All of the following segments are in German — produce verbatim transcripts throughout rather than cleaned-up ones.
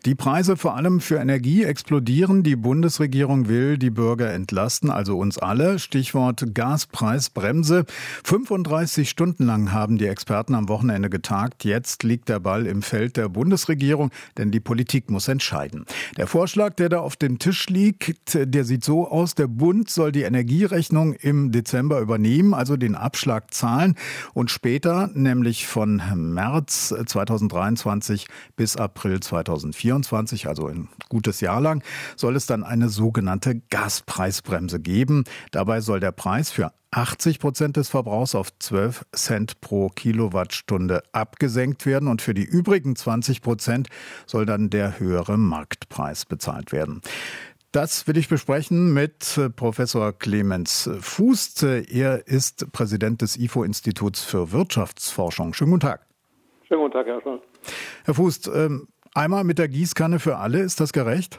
Die Preise vor allem für Energie explodieren. Die Bundesregierung will die Bürger entlasten, also uns alle. Stichwort Gaspreisbremse. fünfunddreißig Stunden lang haben die Experten am Wochenende getagt. Jetzt liegt der Ball im Feld der Bundesregierung, denn die Politik muss entscheiden. Der Vorschlag, der da auf dem Tisch liegt, der sieht so aus: Der Bund soll die Energierechnung im Dezember übernehmen, also den Abschlag zahlen und später, nämlich von März zweitausenddreiundzwanzig bis April zweitausendvierundzwanzig, also ein gutes Jahr lang, soll es dann eine sogenannte Gaspreisbremse geben. Dabei soll der Preis für achtzig Prozent des Verbrauchs auf zwölf Cent pro Kilowattstunde abgesenkt werden und für die übrigen zwanzig Prozent soll dann der höhere Marktpreis bezahlt werden. Das will ich besprechen mit Professor Clemens Fußt. Er ist Präsident des I F O-Instituts für Wirtschaftsforschung. Schönen guten Tag. Schönen guten Tag, Herr Schulz. Herr Fußt, einmal mit der Gießkanne für alle, ist das gerecht?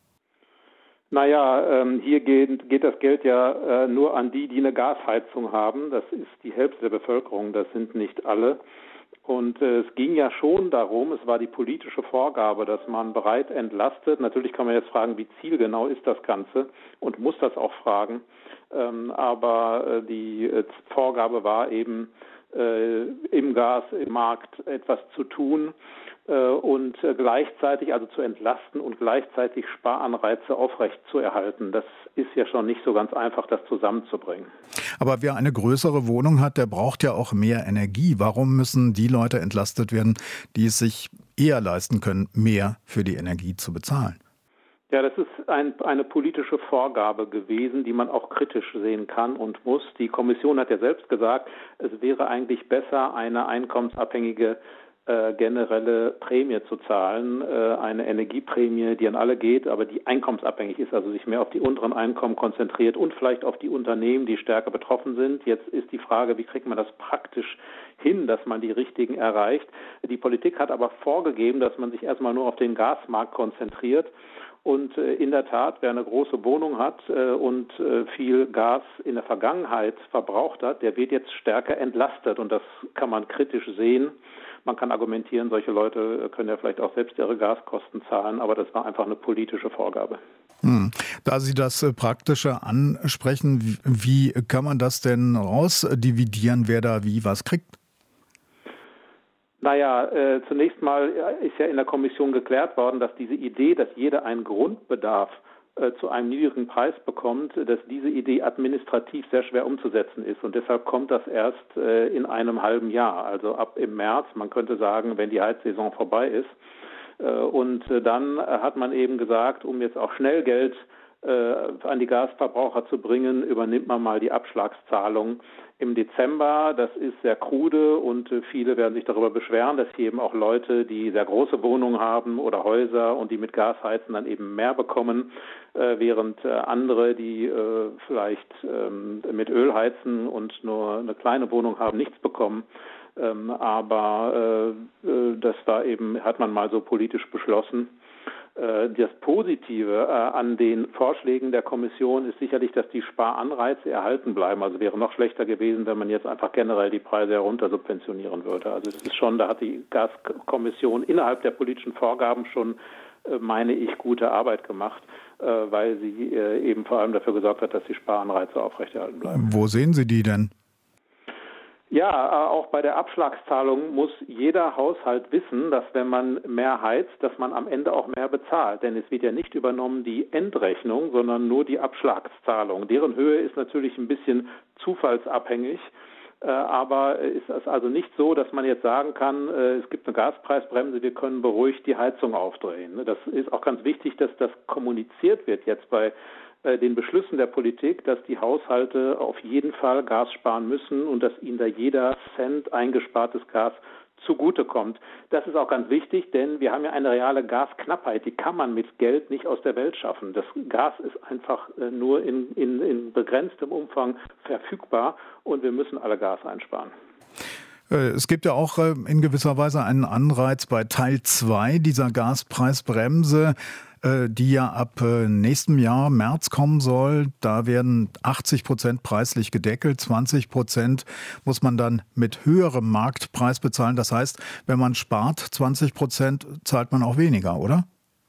Naja, hier geht, geht das Geld ja nur an die, die eine Gasheizung haben. Das ist die Hälfte der Bevölkerung, das sind nicht alle. Und äh, es ging ja schon darum, es war die politische Vorgabe, dass man bereit entlastet. Natürlich kann man jetzt fragen, wie zielgenau ist das Ganze und muss das auch fragen. Ähm, aber äh, die äh, Vorgabe war eben, äh, im Gas, im Markt etwas zu tun äh, und äh, gleichzeitig, also zu entlasten und gleichzeitig Sparanreize aufrechtzuerhalten. Das ist ja schon nicht so ganz einfach, das zusammenzubringen. Aber wer eine größere Wohnung hat, der braucht ja auch mehr Energie. Warum müssen die Leute entlastet werden, die es sich eher leisten können, mehr für die Energie zu bezahlen? Ja, das ist ein, eine politische Vorgabe gewesen, die man auch kritisch sehen kann und muss. Die Kommission hat ja selbst gesagt, es wäre eigentlich besser, eine einkommensabhängige äh, generelle Prämie zu zahlen, äh, eine Energieprämie, die an alle geht, aber die einkommensabhängig ist, also sich mehr auf die unteren Einkommen konzentriert und vielleicht auf die Unternehmen, die stärker betroffen sind. Jetzt ist die Frage, wie kriegt man das praktisch hin, dass man die richtigen erreicht. Die Politik hat aber vorgegeben, dass man sich erstmal nur auf den Gasmarkt konzentriert. Und äh, in der Tat, wer eine große Wohnung hat äh, und äh, viel Gas in der Vergangenheit verbraucht hat, der wird jetzt stärker entlastet. Und das kann man kritisch sehen. Man kann argumentieren, solche Leute können ja vielleicht auch selbst ihre Gaskosten zahlen, aber das war einfach eine politische Vorgabe. Hm. Da Sie das äh, Praktische ansprechen, wie, wie kann man das denn rausdividieren, wer da wie was kriegt? Naja, äh, zunächst mal ist ja in der Kommission geklärt worden, dass diese Idee, dass jeder einen Grundbedarf äh, zu einem niedrigen Preis bekommt, dass diese Idee administrativ sehr schwer umzusetzen ist. Und deshalb kommt das erst äh, in einem halben Jahr, also ab im März, man könnte sagen, wenn die Heizsaison vorbei ist. Äh, und äh, dann hat man eben gesagt, um jetzt auch schnell Geld äh, an die Gasverbraucher zu bringen, übernimmt man mal die Abschlagszahlung im Dezember. Das ist sehr krude und äh, viele werden sich darüber beschweren, dass hier eben auch Leute, die sehr große Wohnungen haben oder Häuser und die mit Gas heizen, dann eben mehr bekommen, äh, während äh, andere, die äh, vielleicht ähm, mit Öl heizen und nur eine kleine Wohnung haben, nichts bekommen. Ähm, aber äh, äh, das war eben, hat man mal so politisch beschlossen. Das Positive an den Vorschlägen der Kommission ist sicherlich, dass die Sparanreize erhalten bleiben. Also wäre noch schlechter gewesen, wenn man jetzt einfach generell die Preise herunter subventionieren würde. Also das ist schon, da hat die Gaskommission innerhalb der politischen Vorgaben schon, meine ich, gute Arbeit gemacht, weil sie eben vor allem dafür gesorgt hat, dass die Sparanreize aufrechterhalten bleiben. Wo sehen Sie die denn? Ja, auch bei der Abschlagszahlung muss jeder Haushalt wissen, dass wenn man mehr heizt, dass man am Ende auch mehr bezahlt. Denn es wird ja nicht übernommen die Endrechnung, sondern nur die Abschlagszahlung. Deren Höhe ist natürlich ein bisschen zufallsabhängig. Aber es ist also nicht so, dass man jetzt sagen kann, es gibt eine Gaspreisbremse, wir können beruhigt die Heizung aufdrehen. Das ist auch ganz wichtig, dass das kommuniziert wird jetzt bei den Beschlüssen der Politik, dass die Haushalte auf jeden Fall Gas sparen müssen und dass ihnen da jeder Cent eingespartes Gas zugutekommt. Das ist auch ganz wichtig, denn wir haben ja eine reale Gasknappheit. Die kann man mit Geld nicht aus der Welt schaffen. Das Gas ist einfach nur in, in, in begrenztem Umfang verfügbar und wir müssen alle Gas einsparen. Es gibt ja auch in gewisser Weise einen Anreiz bei Teil zwei dieser Gaspreisbremse, die ja ab nächstem Jahr, März, kommen soll. Da werden achtzig Prozent preislich gedeckelt, zwanzig Prozent muss man dann mit höherem Marktpreis bezahlen. Das heißt, wenn man spart zwanzig Prozent, zahlt man auch weniger, oder?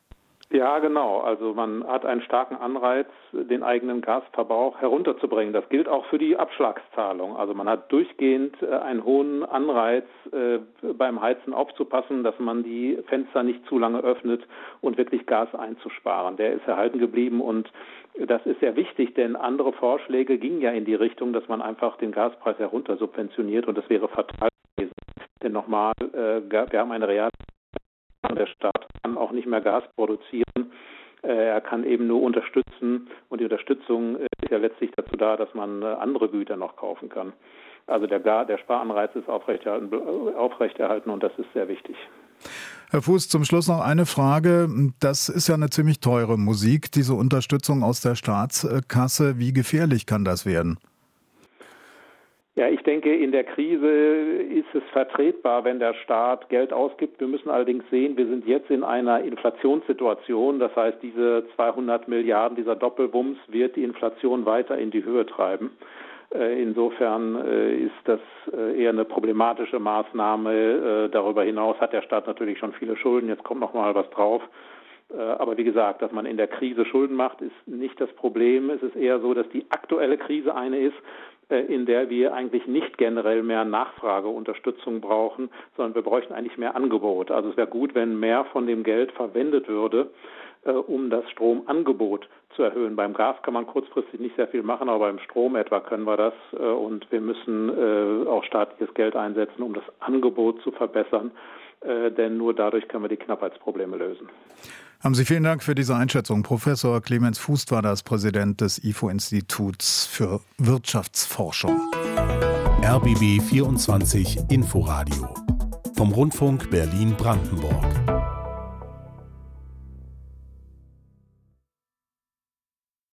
Ja, genau. Also man hat einen starken Anreiz, den eigenen Gasverbrauch herunterzubringen. Das gilt auch für die Abschlagszahlung. Also man hat durchgehend einen hohen Anreiz, beim Heizen aufzupassen, dass man die Fenster nicht zu lange öffnet und wirklich Gas einzusparen. Der ist erhalten geblieben und das ist sehr wichtig, denn andere Vorschläge gingen ja in die Richtung, dass man einfach den Gaspreis herunter subventioniert und das wäre fatal gewesen. Denn nochmal, wir haben eine reale Der Staat kann auch nicht mehr Gas produzieren. Er kann eben nur unterstützen und die Unterstützung ist ja letztlich dazu da, dass man andere Güter noch kaufen kann. Also der, der Sparanreiz ist aufrechterhalten, aufrechterhalten und das ist sehr wichtig. Herr Fuß, zum Schluss noch eine Frage. Das ist ja eine ziemlich teure Musik, diese Unterstützung aus der Staatskasse. Wie gefährlich kann das werden? Ja, ich denke, in der Krise ist es vertretbar, wenn der Staat Geld ausgibt. Wir müssen allerdings sehen, wir sind jetzt in einer Inflationssituation. Das heißt, diese zweihundert Milliarden, dieser Doppelwumms wird die Inflation weiter in die Höhe treiben. Insofern ist das eher eine problematische Maßnahme. Darüber hinaus hat der Staat natürlich schon viele Schulden. Jetzt kommt noch mal was drauf. Aber wie gesagt, dass man in der Krise Schulden macht, ist nicht das Problem. Es ist eher so, dass die aktuelle Krise eine ist, in der wir eigentlich nicht generell mehr Nachfrageunterstützung brauchen, sondern wir bräuchten eigentlich mehr Angebot. Also es wäre gut, wenn mehr von dem Geld verwendet würde, um das Stromangebot zu erhöhen. Beim Gas kann man kurzfristig nicht sehr viel machen, aber beim Strom etwa können wir das. Und wir müssen auch staatliches Geld einsetzen, um das Angebot zu verbessern, denn nur dadurch können wir die Knappheitsprobleme lösen. Haben Sie vielen Dank für diese Einschätzung. Professor Clemens Fuß war das, Präsident des I F O-Instituts für Wirtschaftsforschung. R B B vierundzwanzig Inforadio vom Rundfunk Berlin-Brandenburg.